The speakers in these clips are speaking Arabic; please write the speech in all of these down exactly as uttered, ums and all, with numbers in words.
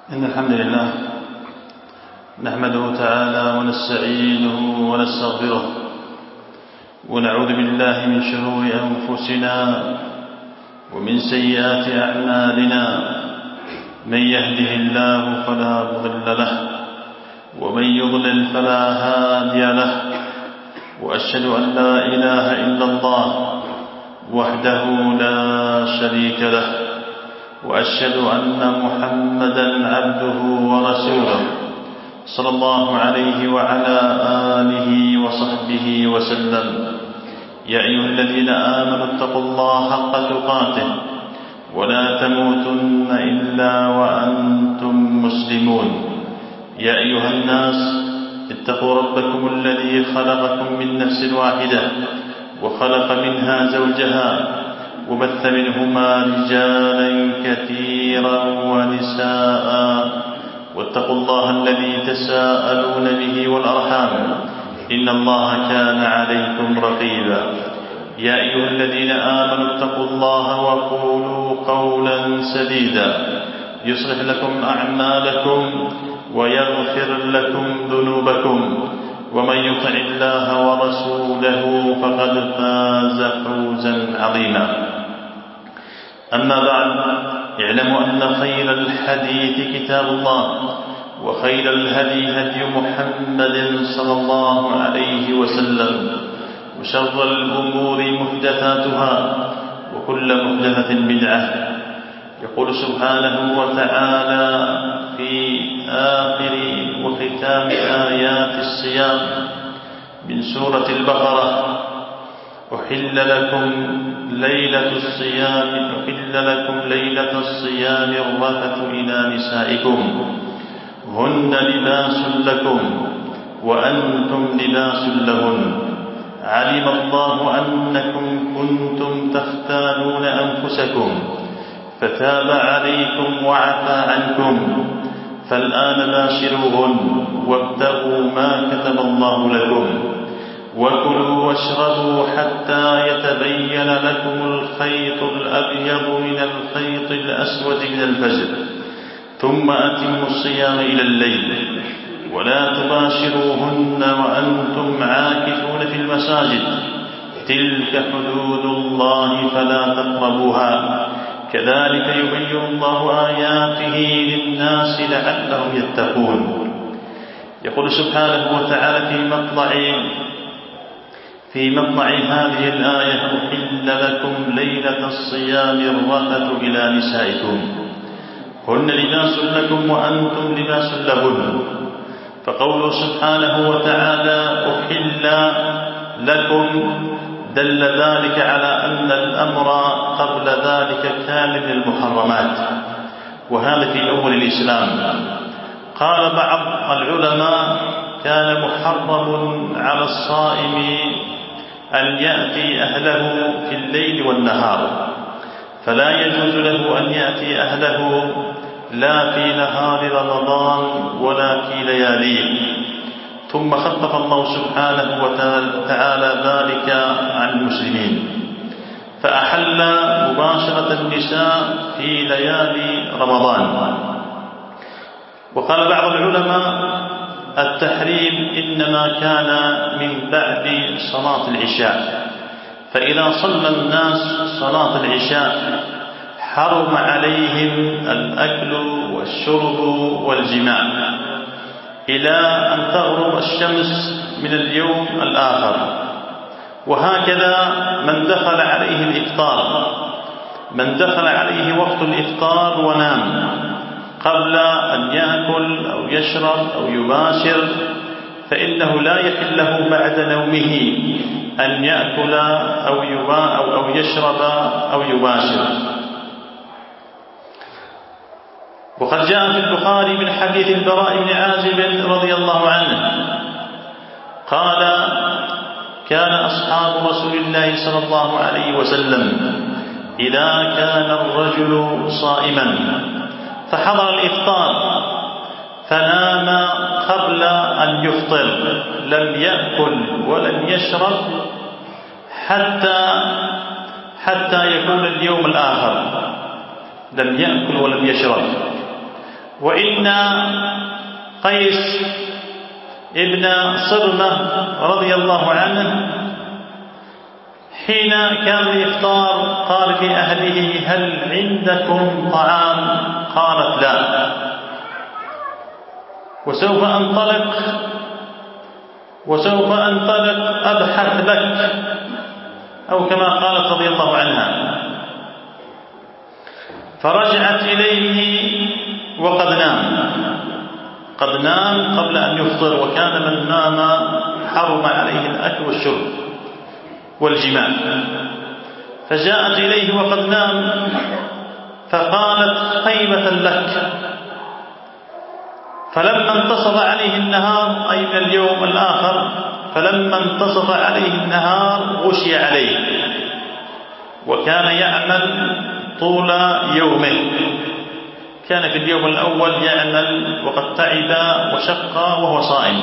إن الحمد لله نحمده تعالى ونستعينه ونستغفره ونعوذ بالله من شرور أنفسنا ومن سيئات أعمالنا. من يهده الله فلا مضل له ومن يضلل فلا هادي له، وأشهد أن لا إله إلا الله وحده لا شريك له، وأشهد أن محمدا عبده ورسوله صلى الله عليه وعلى آله وصحبه وسلم. يا أيها الذين آمنوا اتقوا الله حق تقاته ولا تموتن إلا وأنتم مسلمون. يا أيها الناس اتقوا ربكم الذي خلقكم من نفس واحدة وخلق منها زوجها وبث منهما رجالا كثيرا ونساء، واتقوا الله الذي تساءلون به والأرحام إن الله كان عليكم رقيبا. يا أيها الذين آمنوا اتقوا الله وقولوا قولا سديدا يصلح لكم أعمالكم ويغفر لكم ذنوبكم، ومن يطع الله ورسوله فقد فاز فوزا عظيما. أما بعد، اعلموا أن خير الحديث كتاب الله، وخير الهدي هدي محمد صلى الله عليه وسلم، وشر الأمور محدثاتها وكل محدثة بدعة. يقول سبحانه وتعالى في آخر وختام آيات الصيام من سورة البقرة: أحل لكم ليلة الصيام أحل لكم ليلة الصيام الرفث إلى نسائكم هن لباس لكم وأنتم لباس لهن علم الله أنكم كنتم تختانون أنفسكم فتاب عليكم وعفى عنكم فالآن باشروهن وابتغوا ما كتب الله لكم وكلوا واشربوا حتى يتبين لكم الخيط الأبيض من الخيط الأسود من الفجر ثم أتموا الصيام إلى الليل ولا تباشروهن وأنتم عاكفون في المساجد تلك حدود الله فلا تقربوها كذلك يبين الله آياته للناس لعلهم يتقون. يقول سبحانه وتعالى في مطلع في مطلع هذه الآية: أحل لكم ليلة الصيام الرفث إلى نسائكم هن لباس لكم وأنتم لباس لهن. فقوله سبحانه وتعالى أحل لكم دل ذلك على أن الأمر قبل ذلك كان من المحرمات، وهذا في أول الإسلام. قال بعض العلماء: كان محرم على الصائم أن يأتي أهله في الليل والنهار، فلا يجوز له أن يأتي أهله لا في نهار رمضان ولا في لياليه. ثم خفف الله سبحانه وتعالى ذلك عن المسلمين فأحل مباشرة النساء في ليالي رمضان. وقال بعض العلماء: التحريم إنما كان من بعد صلاة العشاء، فإذا صلى الناس صلاة العشاء حرم عليهم الأكل والشرب والجماع إلى أن تغرب الشمس من اليوم الآخر. وهكذا من دخل عليه الإفطار من دخل عليه وقت الإفطار ونام قبل أن يأكل أو يشرب أو يباشر، فإنه لا يحل له بعد نومه أن يأكل أو أو يشرب أو يباشر. وقد جاء في البخاري من حديث البراء بن عازب رضي الله عنه قال: كان أصحاب رسول الله صلى الله عليه وسلم إذا كان الرجل صائما فحضر الإفطار فنام قبل أن يفطر لم يأكل ولم يشرب حتى حتى يكون اليوم الآخر، لم يأكل ولم يشرب. وإن قيس ابن صرمة رضي الله عنه حين كان الإفطار قال في أهله هل عندكم طعام؟ قالت لا، وسوف أنطلق وسوف أنطلق أبحث لك، أو كما قالت رضي الله عنها. فرجعت إليه وقد نام قد نام قبل أن يفطر، وكان من نام حرم عليه الأكل والشرب والجماع. فجاءت إليه وقد نام فقالت خيبة لك. فلما انتصف عليه النهار، أي من اليوم الآخر، فلما انتصف عليه النهار غشي عليه، وكان يعمل طول يومه. كان في اليوم الأول يعمل وقد تعب وشق وهو صائم،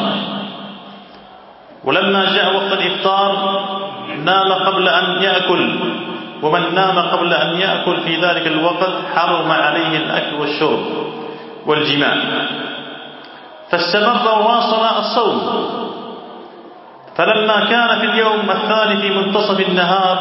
ولما جاء وقت الإفطار نام قبل أن يأكل، ومن نام قبل أن يأكل في ذلك الوقت حرم عليه الأكل والشرب والجماع. فاستمر وواصل الصوم. فلما كان في اليوم الثاني في منتصف النهار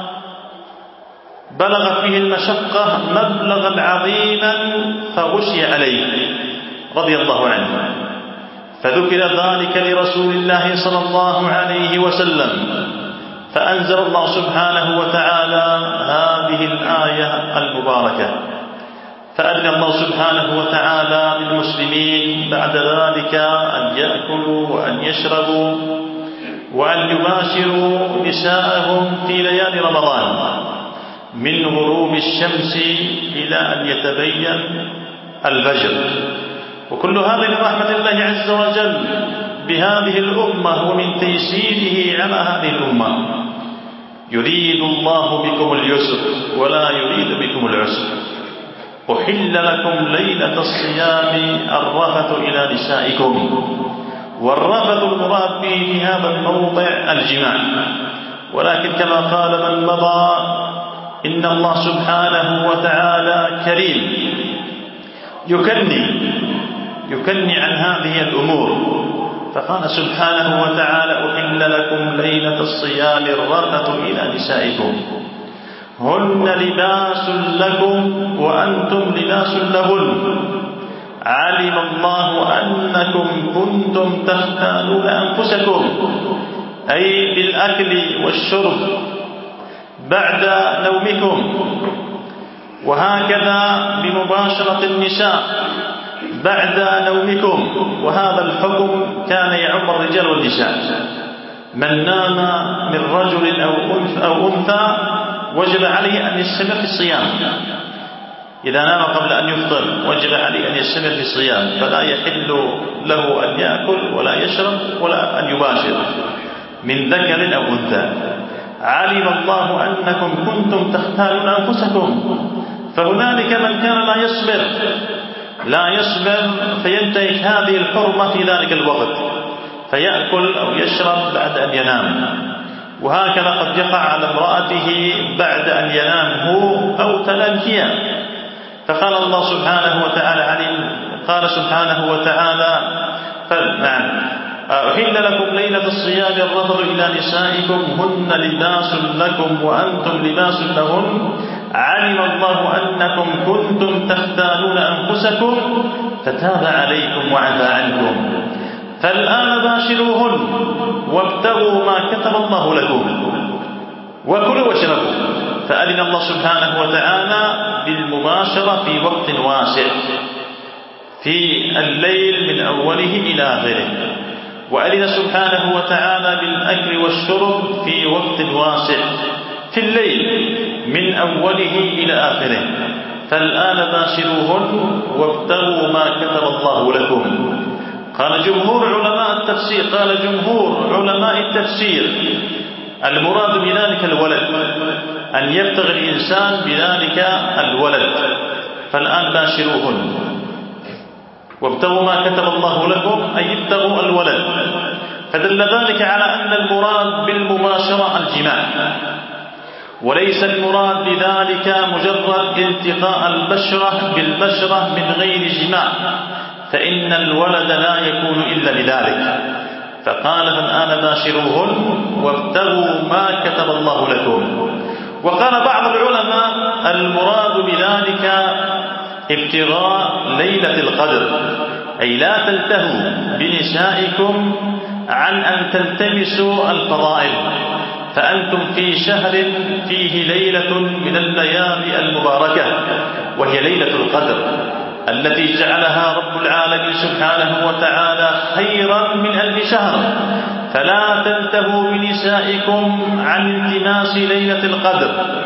بلغت به المشقة مبلغا عظيما فغشي عليه رضي الله عنه. فذكر ذلك لرسول الله صلى الله عليه وسلم، فأنزل الله سبحانه وتعالى هذه الآية المباركة. فأذن الله سبحانه وتعالى للمسلمين بعد ذلك أن يأكلوا وأن يشربوا وأن يباشروا نساءهم في ليالي رمضان من غروب الشمس إلى أن يتبين الفجر. وكل هذا من رحمة الله عز وجل بهذه الأمة ومن تيسيره على هذه الأمة. يريد الله بكم اليسر ولا يريد بكم العسر. أحل لكم ليلة الصيام الرفث إلى نسائكم، والرفث المراد به في هذا الموضع الجماع. ولكن كما قال من مضى إن الله سبحانه وتعالى كريم يكني يكني عن هذه الأمور، فقال سبحانه وتعالى أحل لكم ليلة الصيام الرفث إلى نسائكم هن لباس لكم وأنتم لباس لهن علم الله أنكم كنتم تختانون أنفسكم، أي بالأكل والشرب بعد نومكم، وهكذا بمباشرة النساء بعد نومكم. وهذا الحكم كان يعم الرجال والنساء. من نام من رجل أو أنثى وجب عليه أن يستمر في الصيام. إذا نام قبل أن يفطر وجب عليه أن يستمر في الصيام، فلا يحل له أن يأكل ولا يشرب ولا أن يباشر من ذكر أو أنثى. علم الله أنكم كنتم تختانون أنفسكم، فهنالك من كان لا يصبر لا يصبر فينتهك هذه الحرمة في ذلك الوقت فيأكل أو يشرب بعد أن ينام. وهكذا قد يقع على امرأته بعد أن ينام هو أو تنام هي. فقال الله سبحانه وتعالى عليه قال سبحانه وتعالى نعم أحل لكم ليلة الصيام الرفث إلى نسائكم هن لباس لكم وأنتم لباس لهن علم الله أنكم كنتم تختانون أنفسكم فتاب عليكم وعفى عنكم فالآن باشروهن وابتغوا ما كتب الله لكم وكلوا واشربوا. فأذن الله سبحانه وتعالى بالمباشرة في وقت واسع في الليل من أوله إلى آخره، وأذن سبحانه وتعالى بالأكل والشرب في وقت واسع في الليل من أوله إلى آخره. فالآن باشروهن وابتغوا ما كتب الله لكم. قال جمهور علماء التفسير قال جمهور علماء التفسير المراد بذلك الولد، أن يبتغي الإنسان بذلك الولد. فالآن باشروهن وابتغوا ما كتب الله لكم أي ابتغوا الولد. فدل ذلك على أن المراد بالمباشرة الجماع. وليس المراد بذلك مجرد التقاء البشرة بالبشرة من غير جماع، فإن الولد لا يكون إلا بذلك. فقال فالآن باشروهن وابتغوا ما كتب الله لكم. وقال بعض العلماء المراد بذلك ابتغاء ليلة القدر، أي لا تلتهوا بنسائكم عن أن تلتمسوا الفضائل، فأنتم في شهر فيه ليلة من الليالي المباركة، وهي ليلة القدر التي جعلها رب العالمين سبحانه وتعالى خيرا من ألف شهر. فلا تلتهوا بنسائكم عن التماس ليلة القدر.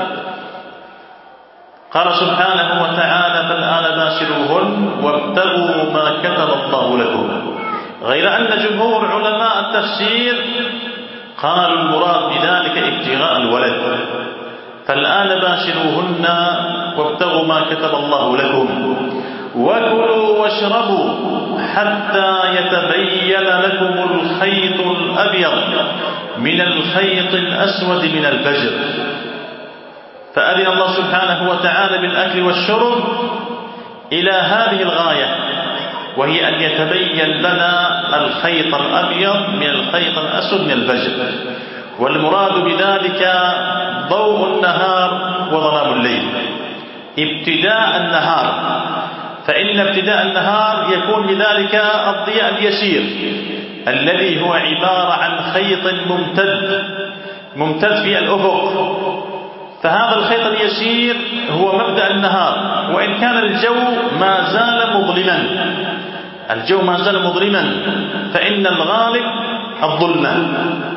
قال سبحانه وتعالى فالآن باشروهن وابتغوا ما كتب الله لكم، غير أن جمهور علماء التفسير قالوا المراد بذلك ابتغاء الولد. فالآن باشروهن وابتغوا ما كتب الله لكم وكلوا واشربوا حتى يتبين لكم الخيط الأبيض من الخيط الأسود من الفجر. فأذن الله سبحانه وتعالى بالأكل والشرب إلى هذه الغاية، وهي أن يتبين لنا الخيط الأبيض من الخيط الأسود من الفجر. والمراد بذلك ضوء النهار وظلام الليل، ابتداء النهار، فإن ابتداء النهار يكون بذلك الضياء اليسير الذي هو عبارة عن خيط ممتد ممتد في الأفق. فهذا الخيط اليسير هو مبدأ النهار، وإن كان الجو ما زال مظلما الجو ما زال مظلما فإن الغالب الظلمة.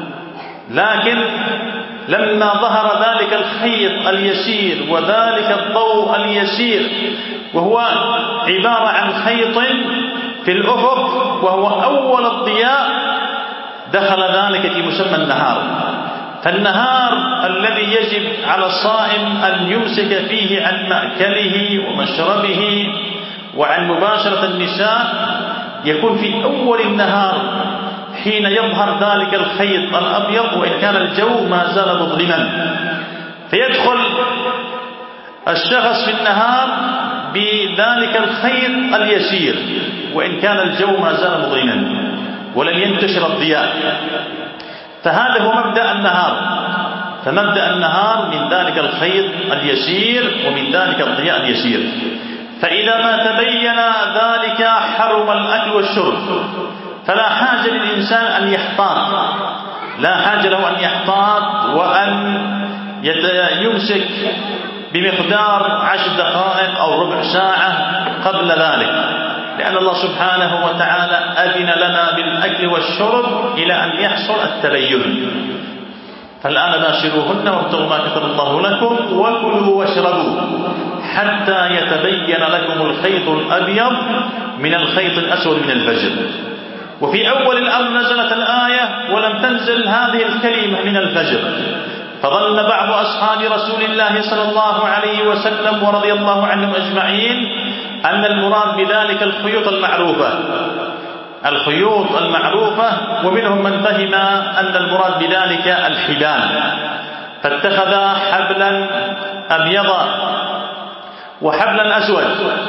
لكن لما ظهر ذلك الخيط اليسير وذلك الضوء اليسير، وهو عبارة عن خيط في الأفق وهو أول الضياء، دخل ذلك في مسمى النهار. فالنهار الذي يجب على الصائم أن يمسك فيه عن مأكله ومشربه وعن مباشرة النساء يكون في أول النهار حين يظهر ذلك الخيط الأبيض، وإن كان الجو ما زال مظلما. فيدخل الشخص في النهار بذلك الخيط اليسير وإن كان الجو ما زال مظلما ولم ينتشر الضياء. فهذا هو مبدأ النهار. فمبدأ النهار من ذلك الخيط اليسير ومن ذلك الضياء اليسير. فإذا ما تبين ذلك حرم الأكل والشرب، فلا حاجة للإنسان أن يحتاط، لا حاجة له أن يحتاط وأن يمسك بمقدار عشر دقائق أو ربع ساعة قبل ذلك، لأن الله سبحانه وتعالى أذن لنا بالأكل والشرب إلى أن يحصل التبين. فالآن باشروهن وابتغوا ما كتب الله لكم وكلوا واشربوا حتى يتبين لكم الخيط الأبيض من الخيط الأسود من الفجر. وفي أول الأمر نزلت الآية ولم تنزل هذه الكلمة من الفجر، فظن بعض أصحاب رسول الله صلى الله عليه وسلم ورضي الله عنهم أجمعين أن المراد بذلك الخيوط المعروفة الخيوط المعروفة ومنهم من فهم أن المراد بذلك الحبال، فاتخذ حبلا أبيضا وحبلا أسود.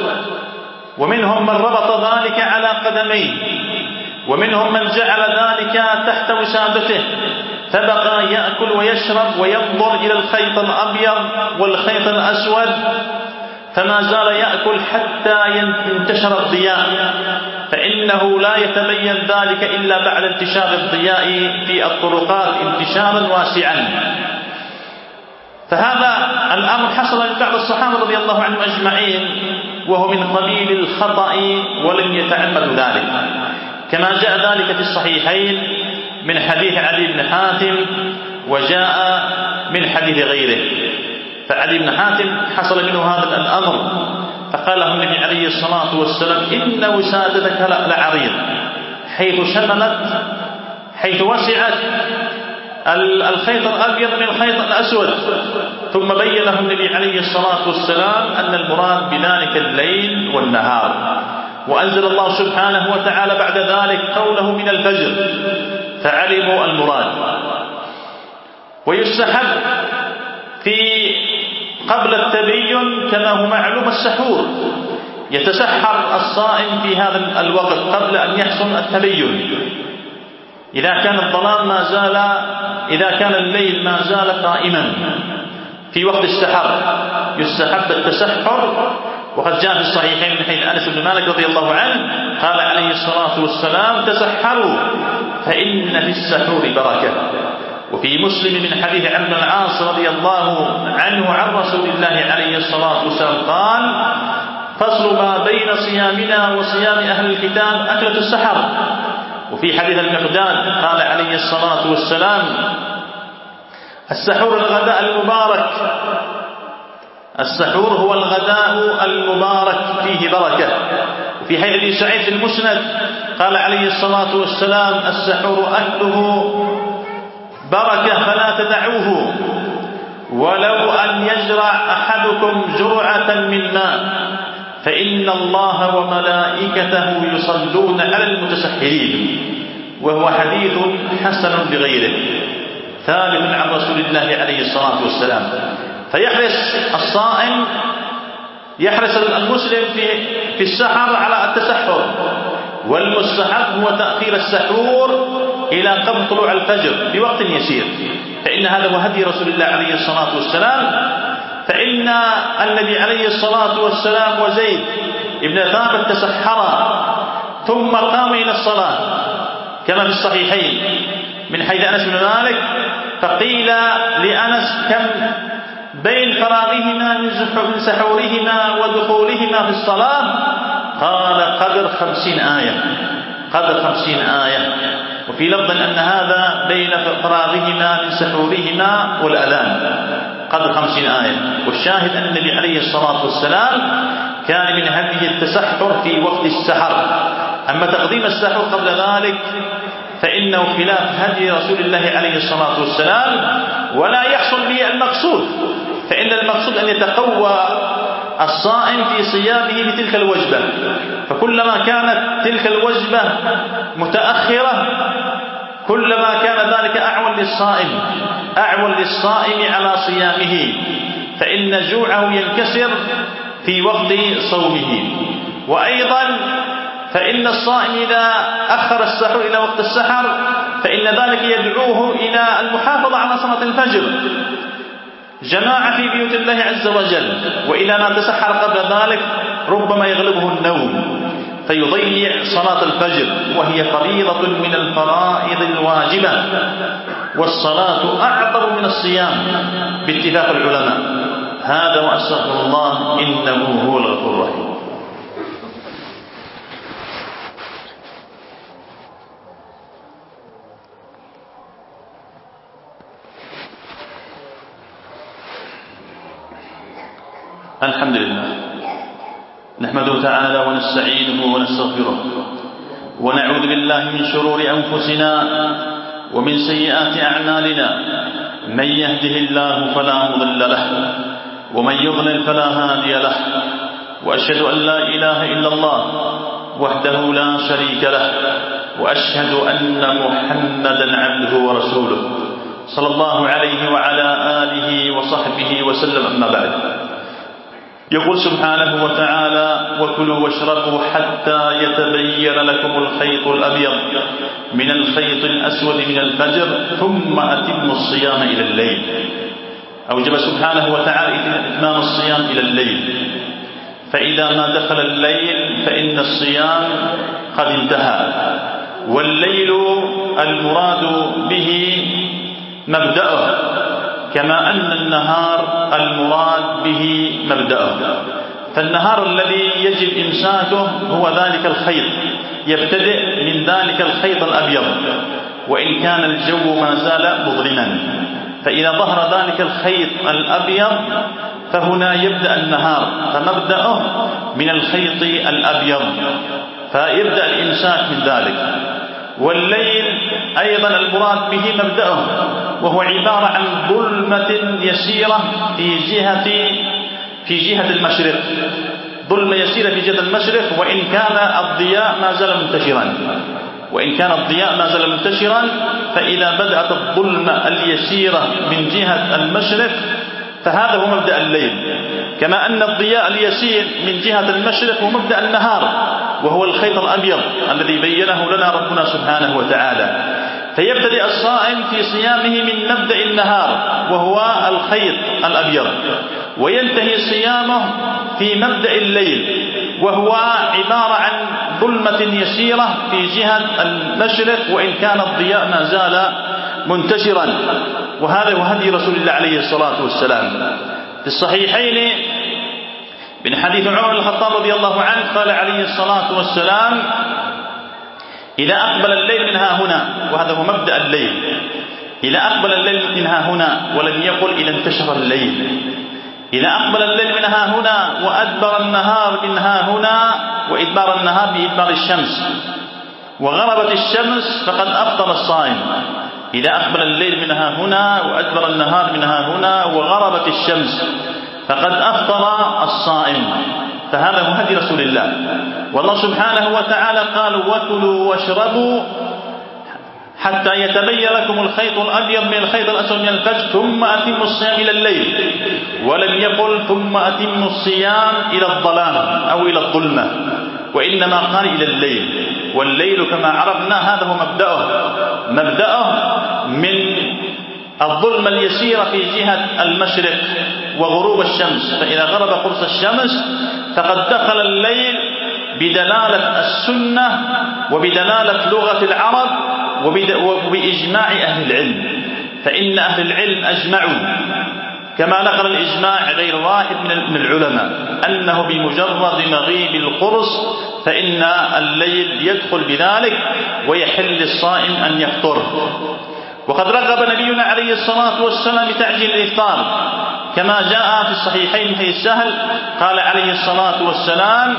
ومنهم من ربط ذلك على قدميه، ومنهم من جعل ذلك تحت وسادته، فبقى يأكل ويشرب وينظر إلى الخيط الأبيض والخيط الأسود، فما زال يأكل حتى ينتشر الضياء، فإنه لا يتبين ذلك إلا بعد انتشار الضياء في الطرقات انتشارا واسعا. فهذا الأمر حصل لبعض الصحابة رضي الله عنهم أجمعين، وهو من قبيل الخطأ ولم يتعمد ذلك، كما جاء ذلك في الصحيحين من حديث علي بن حاتم وجاء من حديث غيره. فعلي بن حاتم حصل منه هذا الأمر، فقال له النبي عليه الصلاة والسلام إن وسادتك لعريض، حيث شملت حيث وسعت الخيط الأبيض من الخيط الأسود. ثم بين له النبي عليه الصلاة والسلام أن المراد بذلك الليل والنهار، وأنزل الله سبحانه وتعالى بعد ذلك قوله من الفجر، فعلموا المراد. ويستحب في قبل التبين كما هو معلوم السحور، يتسحر الصائم في هذا الوقت قبل أن يحصل التبين. إذا كان الظلام ما زال إذا كان الليل ما زال قائما في وقت السحر يستحب التسحر. وقد جاء في الصحيحين من حديث أنس بن مالك رضي الله عنه قال عليه الصلاة والسلام: تسحروا فإن في السحور بركة. وفي مسلم من حديث عمرو بن العاص رضي الله عنه عن رسول الله عليه الصلاة والسلام قال: فصل ما بين صيامنا وصيام أهل الكتاب أكلة السحر. وفي حديث المقداد قال عليه الصلاة والسلام: السحور الغداء المبارك، السحور هو الغداء المبارك فيه بركة. وفي حديث أبي سعيد في المسند قال عليه الصلاة والسلام: السحور أكله بركة فلا تدعوه، ولو أن يجرع أحدكم جرعة من ماء فإن الله وملائكته يصلون على المتسحرين. وهو حديث حسن بغيره ثابت عن رسول الله عليه الصلاة والسلام. فيحرص الصائم يحرص المسلم في في السحر على التسحر، والمستحب هو تأخير السحور إلى قبل طلوع الفجر بوقت يسير، فإن هذا هو هدي رسول الله عليه الصلاة والسلام. فإن النبي عليه الصلاة والسلام وزيد ابن ثابت تسحرا ثم قام إلى الصلاة كما في الصحيحين من حيث أنس بن مالك، فقيل لأنس: كم بين فراغهما من سحورهما ودخولهما في الصلاة؟ قال: قدر خمسين آية قدر خمسين آية. وفي لفظ أن هذا بين فراغهما من سحورهما والأذان قدر خمسين آية. والشاهد أن النبي عليه الصلاة والسلام كان من هذه التسحر في وقت السحر. أما تقديم السحر قبل ذلك فإنه خلاف هدي رسول الله عليه الصلاة والسلام، ولا يحصل به المقصود. فإن المقصود أن يتقوى الصائم في صيامه بتلك الوجبة، فكلما كانت تلك الوجبة متأخرة كلما كان ذلك أعون للصائم أعون للصائم على صيامه، فإن جوعه ينكسر في وقت صومه. وأيضا فإن الصائم إذا أخر السحر إلى وقت السحر فإن ذلك يدعوه إلى المحافظة على صلاة الفجر، جماعة في بيوت الله عز وجل. وإذا ما تسحر قبل ذلك ربما يغلبه النوم فيضيع صلاة الفجر، وهي فريضة من الفرائض الواجبة، والصلاة أعظم من الصيام باتفاق العلماء. هذا وأستغفر الله إنه هو الغفور الرحيم. الحمد لله نحمده تعالى ونستعينه ونستغفره، ونعوذ بالله من شرور أنفسنا ومن سيئات أعمالنا. من يهده الله فلا مضل له، ومن يضلل فلا هادي له. وأشهد أن لا إله إلا الله وحده لا شريك له، وأشهد أن محمدا عبده ورسوله صلى الله عليه وعلى آله وصحبه وسلم. أما بعد، يقول سبحانه وتعالى: وكلوا واشربوا حتى يتبين لكم الخيط الأبيض من الخيط الأسود من الفجر ثم أتموا الصيام إلى الليل. أوجب سبحانه وتعالى إتمام الصيام إلى الليل، فإذا ما دخل الليل فإن الصيام قد انتهى. والليل المراد به مبدأه، كما أن النهار المراد به مبدأه. فالنهار الذي يجب إمساكه هو ذلك الخيط، يبتدئ من ذلك الخيط الأبيض وإن كان الجو ما زال مظلما، فإذا ظهر ذلك الخيط الأبيض فهنا يبدأ النهار، فمبدأه من الخيط الأبيض، فيبدأ الإمساك من ذلك. والليل أيضا المراد به مبدأه، وهو عبارة عن ظلمة يسيرة في جهة في جهة المشرق، ظلمة يسيرة في جهة المشرق، وإن كان الضياء ما زال منتشرا وإن كان الضياء ما زال منتشرا فإذا بدأت الظلمة اليسيرة من جهة المشرق فهذا هو مبدأ الليل، كما أن الضياء اليسير من جهة المشرق هو مبدأ النهار، وهو الخيط الأبيض الذي بينه لنا ربنا سبحانه وتعالى. فيبتدئ الصائم في صيامه من مبدأ النهار وهو الخيط الأبيض، وينتهي صيامه في مبدأ الليل وهو عبارة عن ظلمة يسيرة في جهة المشرق، وإن كان الضياء ما زال منتشرا. وهذا هو هدي رسول الله عليه الصلاة والسلام. في الصحيحين من حديث عمر بن الخطاب رضي الله عنه قال عليه الصلاة والسلام: إذا أقبل الليل من ها هنا، وهذا هو مبدأ الليل، إذا أقبل الليل من ها هنا، ولم يقل إذا انتشر الليل. إذا أقبل الليل من ها هنا وأدبر النهار من ها هنا، وإدبار النهار بإدبار الشمس، وغربت الشمس فقد أفطر الصائم. إذا أقبل الليل من ها هنا وأدبر النهار من ها هنا وغربت الشمس فقد أفطر الصائم. فهذا هو هدي رسول الله. والله سبحانه وتعالى قال: وكلوا واشربوا حتى يتبين لكم الخيط الأبيض من الخيط الأسود من الفجر ثم أتموا الصيام إلى الليل، ولم يقل ثم أتموا الصيام إلى الظلام أو إلى الظلمة، وإنما قال إلى الليل. والليل كما عرفنا هذا هو مبدأه مبدأه من الظلمة اليسيرة في جهة المشرق وغروب الشمس، فإذا غرب قرص الشمس فقد دخل الليل بدلالة السنة وبدلالة لغة العرب وبإجماع أهل العلم. فإن أهل العلم أجمعوا كما نقل الإجماع غير واحد من العلماء أنه بمجرد مغيب القرص فإن الليل يدخل بذلك ويحل للصائم أن يفطر. وقد رغب نبينا عليه الصلاة والسلام بتعجيل الإفطار كما جاء في الصحيحين في السهل قال عليه الصلاة والسلام: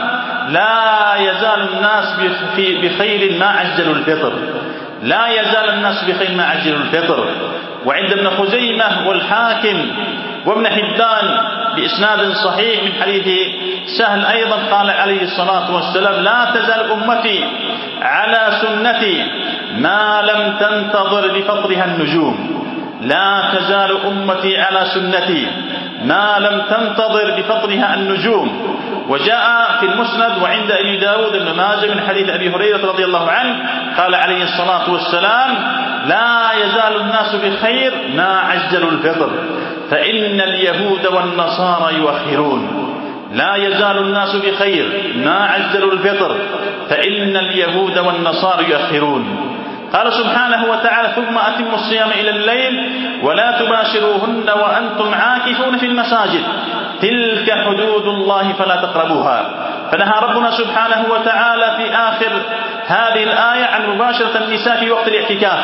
لا يزال الناس بخير ما عجلوا الفطر، لا يزال الناس بخير ما عجلوا الفطر. وعند ابن خزيمة والحاكم وابن حبان بإسناد صحيح من حديث سهل أيضا قال عليه الصلاة والسلام: لا تزال أمتي على سنتي ما لم تنتظر بفطرها النجوم، لا تزال أمتي على سنتي ما لم تنتظر بفطرها النجوم. وجاء في المسند وعند أبي داود بن ماجه من حديث أبي هريرة رضي الله عنه قال عليه الصلاة والسلام: لا يزال الناس بخير ما عجلوا الفطر فإن اليهود والنصارى يؤخرون. لا يزال الناس بخير ما عجلوا الفطر فإن اليهود والنصارى يؤخرون. قال سبحانه وتعالى: ثم أتموا الصيام إلى الليل ولا تباشروهن وأنتم عاكفون في المساجد تلك حدود الله فلا تقربوها. فنهى ربنا سبحانه وتعالى في آخر هذه الآية عن مباشرة النساء في وقت الاعتكاف،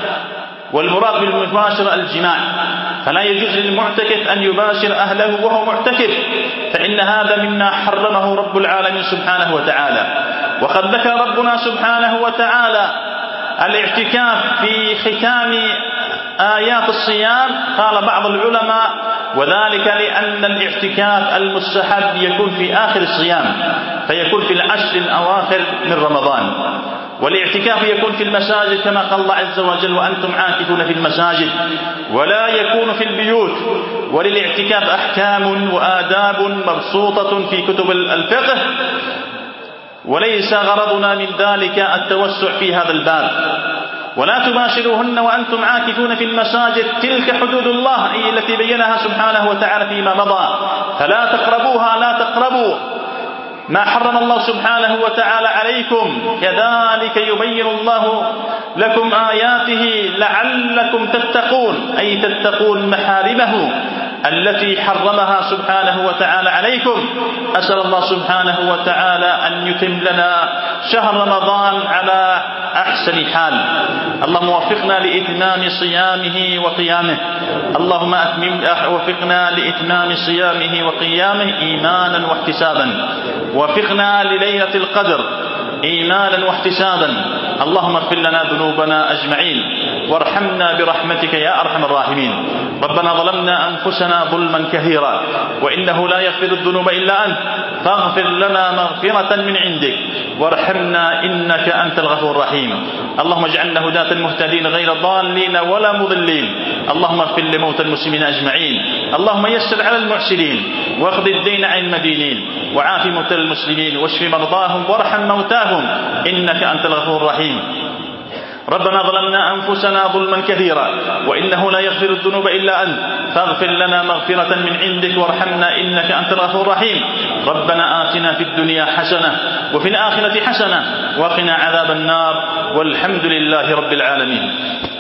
والمراد بالمباشرة الجماع، فلا يجوز للمعتكف أن يباشر أهله وهو معتكف، فإن هذا مما حرمه رب العالمين سبحانه وتعالى. وقد ذكر ربنا سبحانه وتعالى الاعتكاف في ختام آيات الصيام. قال بعض العلماء: وذلك لأن الاعتكاف المستحب يكون في آخر الصيام، فيكون في العشر الأواخر من رمضان، والاعتكاف يكون في المساجد كما قال الله عز وجل: وأنتم عاكفون في المساجد، ولا يكون في البيوت. وللاعتكاف أحكام وآداب مبسوطة في كتب الفقه، وليس غرضنا من ذلك التوسع في هذا الباب. ولا تباشروهن وأنتم عاكفون في المساجد تلك حدود الله، أي التي بينها سبحانه وتعالى فيما مضى، فلا تقربوها، لا تقربوا ما حرم الله سبحانه وتعالى عليكم، كذلك يبين الله لكم آياته لعلكم تتقون، أي تتقون محارمه التي حرمها سبحانه وتعالى عليكم. أسأل الله سبحانه وتعالى أن يتم لنا شهر رمضان على أحسن حال. اللهم وفقنا لإتمام صيامه وقيامه، اللهم أتمم وفقنا لإتمام صيامه وقيامه إيمانا واحتسابا، وفقنا لليلة القدر إيمانا واحتسابا. اللهم اغفر لنا ذنوبنا أجمعين وارحمنا برحمتك يا أرحم الراحمين. ربنا ظلمنا أنفسنا ظلما كثيرا وإنه لا يغفر الذنوب إلا أنت، فاغفر لنا مغفرة من عندك وارحمنا إنك أنت الغفور الرحيم. اللهم اجعلنا هداة مهتدين غير ضالين ولا مضلين. اللهم اغفر لموتى المسلمين أجمعين اللهم يسر على المعسرين واقض الدين عن المدينين وعاف مبتلى المسلمين واشف مرضاهم وارحم موتاهم إنك أنت الغفور الرحيم. ربنا ظلمنا أنفسنا ظلما كثيرا وإنه لا يغفر الذنوب إلا أنت فاغفر لنا مغفرة من عندك وارحمنا إنك أنت الغفور الرحيم. ربنا آتنا في الدنيا حسنة وفي الآخرة حسنة وقنا عذاب النار والحمد لله رب العالمين.